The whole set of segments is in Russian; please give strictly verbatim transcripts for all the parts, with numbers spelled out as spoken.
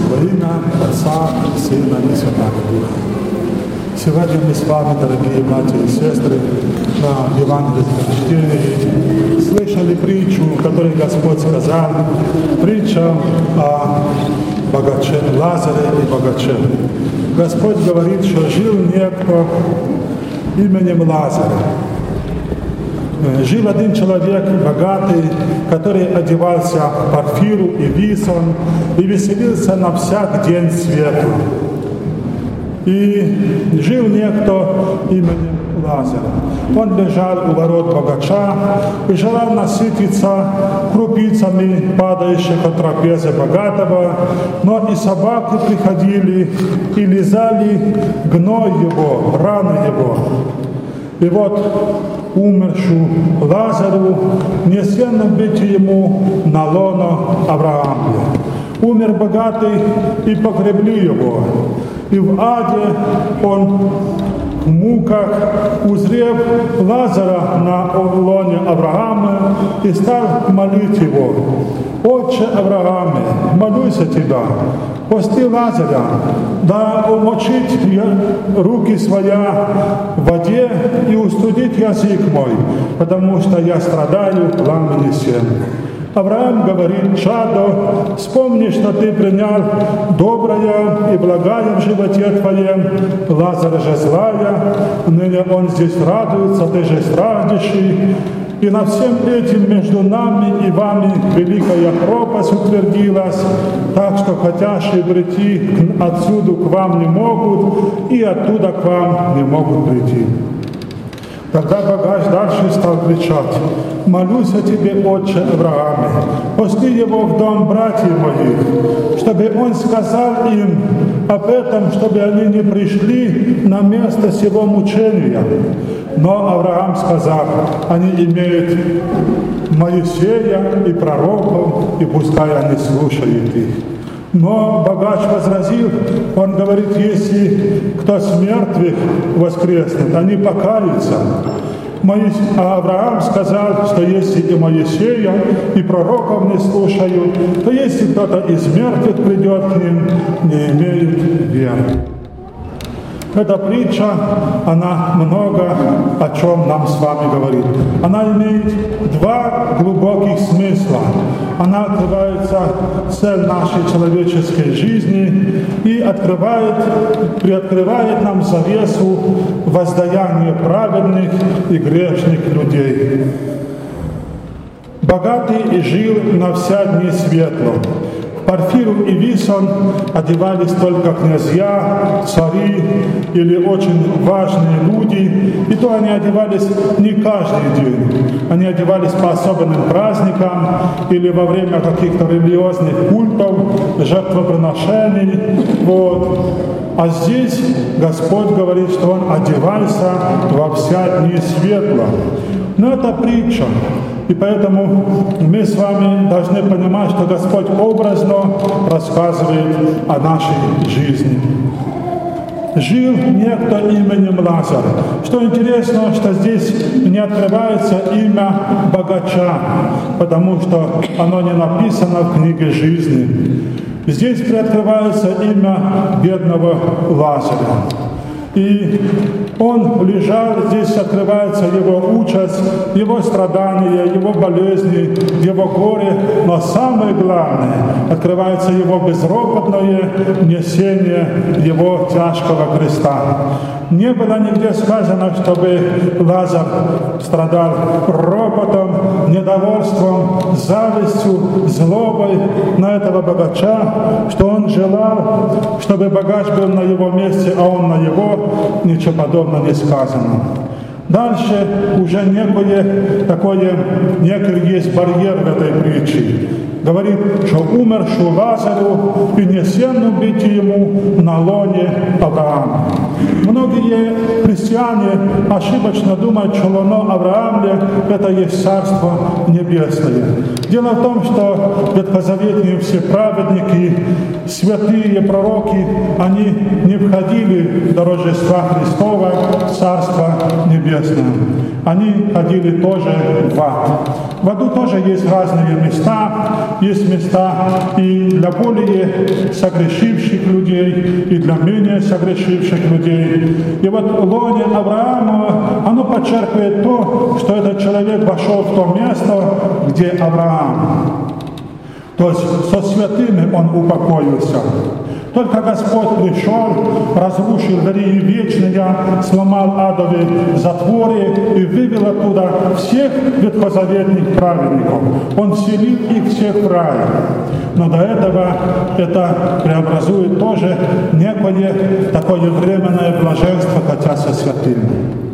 Во имя Отца, Сына и Святого Духа. Сегодня мы с вами, дорогие братья и сестры, на евангельском чтении слышали притчу, которую Господь сказал, притча о богаче Лазаре и богаче. Господь говорит, что жил некто именем Лазарь. Жил один человек богатый, который одевался в парфиру и висон и веселился на всяк день свету. И жил некто именем Лазарь. Он лежал у ворот богача и желал насытиться крупицами, падающих от трапезы богатого, но и собаки приходили и лизали гной его, раны его. И вот умершую Лазарю несенно быть ему на лоно Авраама. Умер богатый, и погребли его. И в аде он в муках, узрев Лазара на лоне Авраама, и стал молить его: «Отче Аврааме, молюсь о тебя, пусти Лазаря, да умочить руки своя в воде и устудить язык мой, потому что я страдаю в пламени всем». Авраам говорит: «Чадо, вспомни, что ты принял доброе и благое в животе твоем, Лазарь же злая, ныне он здесь радуется, ты же страждущий. И над всем этим между нами и вами великая пропасть утвердилась, так что хотящие прийти отсюда к вам не могут, и оттуда к вам не могут прийти». Тогда богач дальше стал кричать: «Молюсь о тебе, отче Аврааме, пусти его в дом братьев моих, чтобы он сказал им об этом, чтобы они не пришли на место сего мучения». Но Авраам сказал: «Они имеют Моисея и пророков, и пускай они слушают их». Но богач возразил, он говорит: «Если кто с мертвых воскреснет, они покаются». А Авраам сказал, что если и Моисея, и пророков не слушают, то если кто-то из мертвых придет к ним, не имеют веры. Эта притча, она много о чем нам с вами говорит. Она имеет два глубоких смысла. Она открывается цель нашей человеческой жизни и открывает, приоткрывает нам завесу воздаяния праведных и грешных людей. Богатый жил на вся дни светло. Парфиру и висон одевались только князья, цари или очень важные люди, и то они одевались не каждый день. Они одевались по особенным праздникам или во время каких-то религиозных культов, жертвоприношений. Вот. А здесь Господь говорит, что Он одевался во вся дни светла. Но это притча. И поэтому мы с вами должны понимать, что Господь образно рассказывает о нашей жизни. Жил некто именем Лазарь. Что интересно, что здесь не открывается имя богача, потому что оно не написано в книге жизни. Здесь приоткрывается имя бедного Лазаря. И он лежал, здесь открывается его участь, его страдания, его болезни, его горе, но самое главное, открывается его безропотное несение его тяжкого креста. Не было нигде сказано, чтобы Лазарь страдал ропотом, недовольством, завистью, злобой на этого богача, что он желал, чтобы богач был на его месте, а он на его. Ничего подобного не сказано. Дальше уже некое такое, некий есть барьер в этой притче. Говорит, что умершую Лазарю и несенно быть ему на лоне Авраама. Многие христиане ошибочно думают, что лоно Авраама – это есть Царство Небесное. Дело в том, что ветхозаветные все праведники, святые пророки, они не входили до Рождества Христова, Царство Небесное. Они ходили тоже в ад. В аду тоже есть разные места. Есть места и для более согрешивших людей, и для менее согрешивших людей. И вот лоне Авраама, оно подчеркивает то, что этот человек вошел в то место, где Авраам. То есть со святыми он упокоился. Только Господь пришел, разрушил двери вечные, сломал адовые затворы и вывел оттуда всех ветхозаветных праведников. Он вселил их всех в рай. Но до этого это преобразует тоже некое такое временное блаженство, хотя со святыми.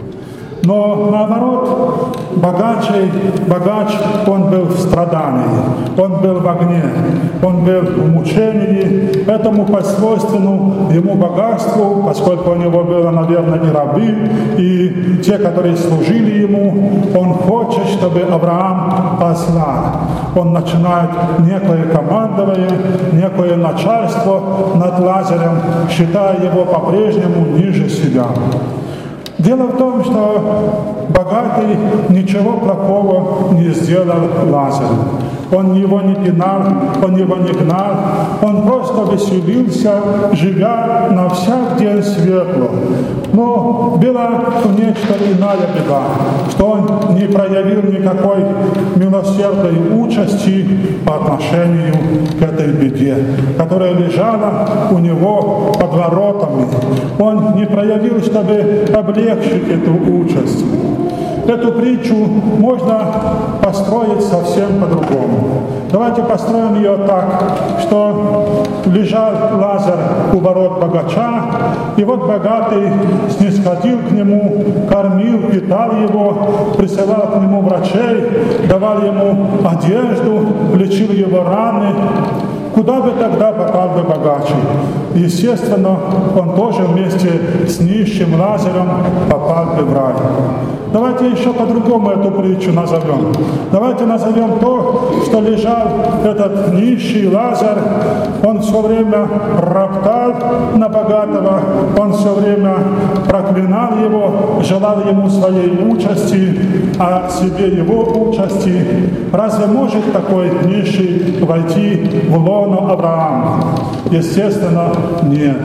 Но наоборот, богаче, богач, он был в страдании, он был в огне, он был в мучении. Этому по свойственному ему богатству, поскольку у него было, наверное, и рабы, и те, которые служили ему, он хочет, чтобы Авраам послал. Он начинает некое командование, некое начальство над Лазарем, считая его по-прежнему ниже себя. Дело в том, что богатый ничего плохого не сделал Лазарю. Он его не пинал, он его не гнал, он просто веселился, живя на всяк день светло. Но была нечто иная беда, что он не проявил никакой милосердной участи по отношению к этой беде, которая лежала у него под воротами. Он не проявил, чтобы облегчить эту участь. Эту притчу можно построить совсем по-другому. Давайте построим ее так, что лежал Лазарь у ворот богача, и вот богатый снисходил к нему, кормил, питал его, присылал к нему врачей, давал ему одежду, лечил его раны. Куда бы тогда попал бы богаче? Естественно, он тоже вместе с нищим Лазарем попал бы в рай. Давайте еще по-другому эту притчу назовем. Давайте назовем то, что лежал этот нищий Лазарь. Он все время роптал на богатого, он все время проклинал его, желал ему своей участи, а себе его участи. Разве может такой нищий войти в лоно Авраама? Естественно, нет.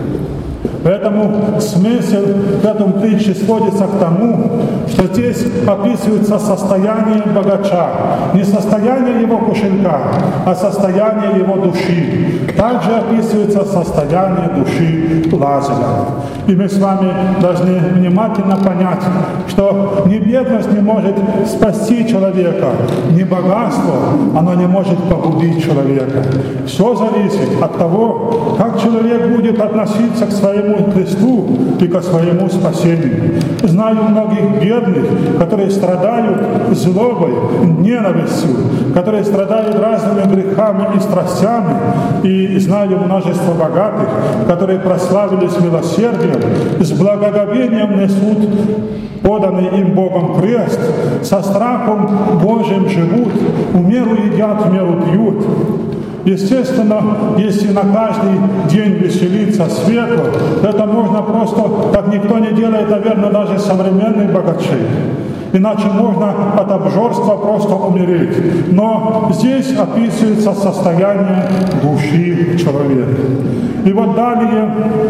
Поэтому смысл в этом притче сводится к тому, что здесь описывается состояние богача. Не состояние его кошелька, а состояние его души. Также описывается состояние души Лазаря. И мы с вами должны внимательно понять, что ни бедность не может спасти человека, ни богатство, оно не может погубить человека. Все зависит от того, как человек будет относиться к своему Христу и к своему спасению. Знаю многих бедных, которые страдают злобой, ненавистью, которые страдают разными грехами и страстями, и знаю множество богатых, которые прославились милосердием, с благоговением несут поданный им Богом крест, со страхом Божьим живут, в меру едят, в меру пьют. Естественно, если на каждый день веселиться светло, это можно просто, как никто не делает, наверное, даже современных богачей. Иначе можно от обжорства просто умереть. Но здесь описывается состояние души человека. И вот далее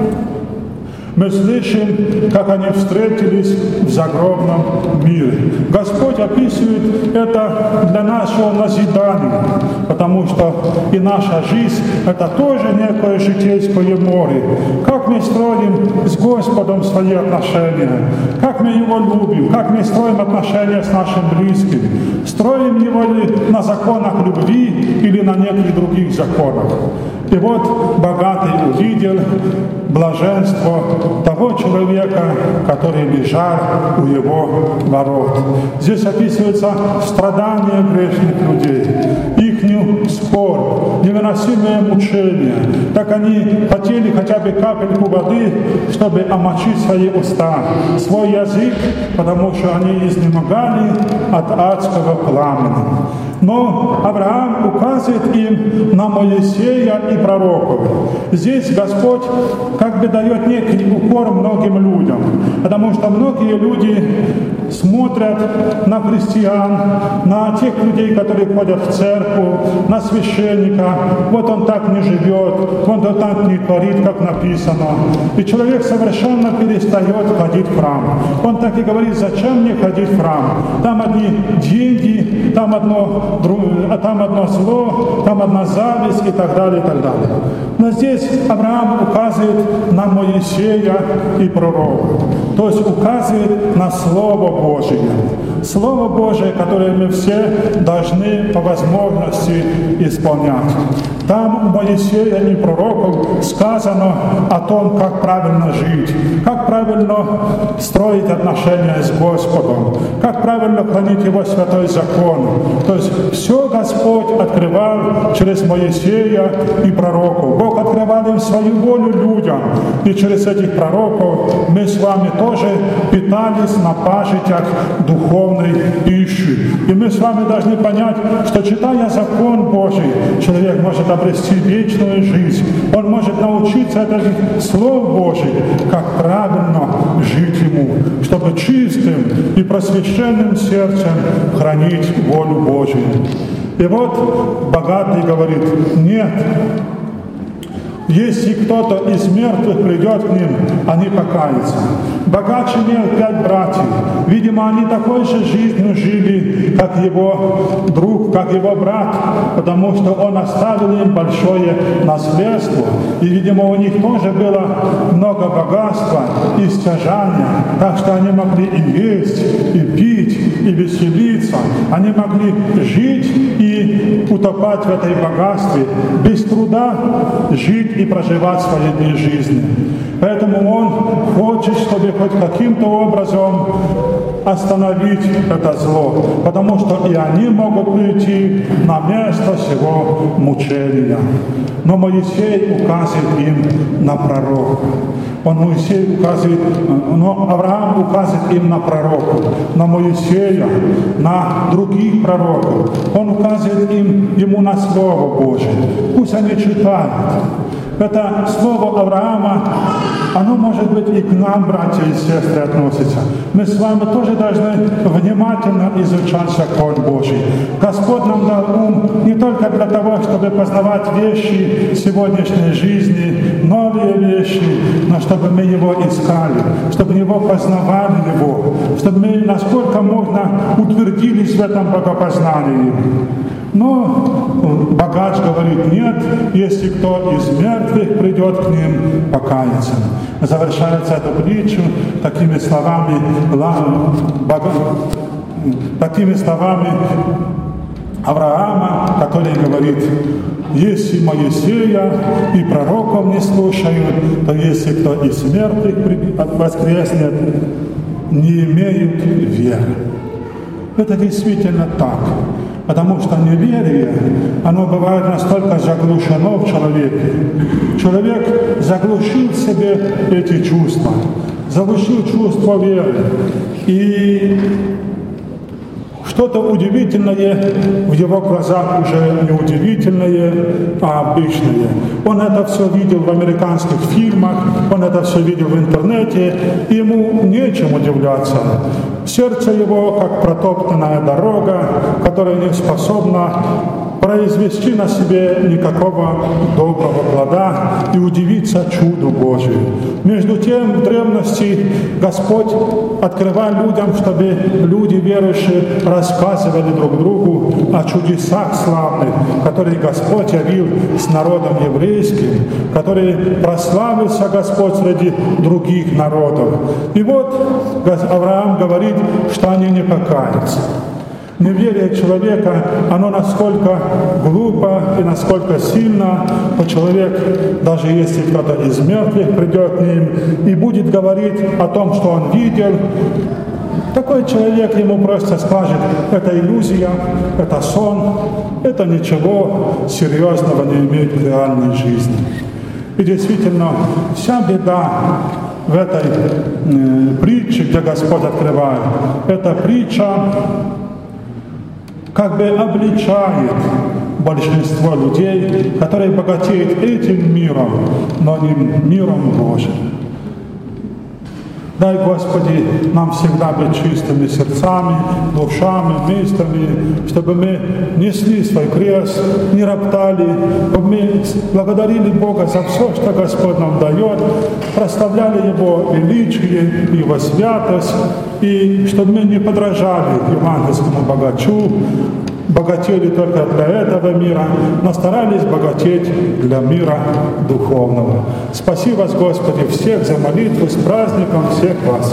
мы слышим, как они встретились в загробном мире. Господь описывает это для нашего назидания, потому что и наша жизнь – это тоже некое житейское море. Как мы строим с Господом свои отношения, как мы Его любим, как мы строим отношения с нашим близким. Строим его ли на законах любви или на неких других законах. И вот богатый увидел блаженство того человека, который лежал у его ворот. Здесь описывается страдания грешных людей, их скорбь, невыносимые мучения. Так они хотели хотя бы капельку воды, чтобы омочить свои уста, свой язык, потому что они изнемогали от адского пламени. Но Авраам указывает им на Моисея и пророков. Здесь Господь как бы дает некий укор многим людям, потому что многие люди смотрят на христиан, на тех людей, которые ходят в церковь, на священника. Вот он так не живет, вот он так не творит, как написано. И человек совершенно перестает ходить в храм. Он так и говорит: зачем мне ходить в храм? Там одни деньги, там одно, а там одно зло, там одна зависть и так далее, и так далее. Но здесь Авраам указывает на Моисея и пророков, то есть указывает на Слово Божие. Слово Божие, которое мы все должны по возможности исполнять. Там у Моисея и пророков сказано о том, как правильно жить, как правильно строить отношения с Господом, как правильно хранить Его святой закон. То есть все Господь открывал через Моисея и пророков. Бог открывал им свою волю людям. И через этих пророков мы с вами тоже питались на пажитях духовной пищи. И мы с вами должны понять, что, читая закон Божий, человек может обрести вечную жизнь. Он может научиться от этих слов Божьих, как правильно жить ему, чтобы чистым и просвещенным сердцем хранить волю Божию. И вот богатый говорит: нет, если кто-то из мертвых придет к ним, они покаются. Богач имел пять братьев. Видимо, они такой же жизнью жили, как его друг, как его брат, потому что он оставил им большое наследство. И, видимо, у них тоже было много богатства и стяжания, так что они могли и есть, и пить, и веселиться. Они могли жить и утопать в этой богатстве, без труда жить и проживать свои дни жизни. Поэтому он хочет, чтобы хоть каким-то образом остановить это зло, потому что и они могут прийти на место сего мучения. Но Моисей указывает им на пророка. Он Моисей указывает, но Авраам указывает им на пророков, на Моисея, на других пророков. Он указывает им ему на Слово Божие. Пусть они читают. Это слово Авраама, оно может быть и к нам, братья и сестры, относится. Мы с вами тоже должны внимательно изучать закон Божий. Господь нам дал ум не только для того, чтобы познавать вещи сегодняшней жизни, новые вещи, но чтобы мы его искали, чтобы его познавали его, чтобы мы, насколько можно, утвердились в этом богопознании. Но богач говорит: нет, если кто из мертвых придет к ним, покаяться. Завершается эту притчу такими словами, такими словами Авраама, который говорит: если Моисея и пророков не слушают, то если кто из мертвых воскреснет, не имеют веры. Это действительно так. Потому что неверие, оно бывает настолько заглушено в человеке. Человек заглушил в себе эти чувства, заглушил чувство веры. И что-то удивительное в его глазах уже не удивительное, а обычное. Он это все видел в американских фильмах, он это все видел в интернете, и ему нечем удивляться. Сердце его, как протоптанная дорога, которая не способна произвести на себе никакого доброго плода и удивиться чуду Божию. Между тем, в древности Господь открывал людям, чтобы люди верующие рассказывали друг другу о чудесах славных, которые Господь явил с народом еврейским, который прославился Господь среди других народов. И вот Авраам говорит, что они не покаются. Неверие человека, оно насколько глупо и насколько сильно, что человек, даже если кто-то из мертвых придет к ним и будет говорить о том, что он видел, Такой человек ему просто скажет: это иллюзия, это сон, это ничего серьезного не имеет в реальной жизни. И действительно, вся беда в этой э, притче, где Господь открывает, эта притча как бы обличает большинство людей, которые богатеют этим миром, но не миром Божьим. Дай, Господи, нам всегда быть чистыми сердцами, душами, мыслями, чтобы мы несли свой крест, не роптали, чтобы мы благодарили Бога за все, что Господь нам дает, прославляли Его величие, Его святость, и чтобы мы не подражали евангельскому богачу, богатели только для этого мира, но старались богатеть для мира духовного. Спаси вас, Господи, всех за молитву, с праздником всех вас!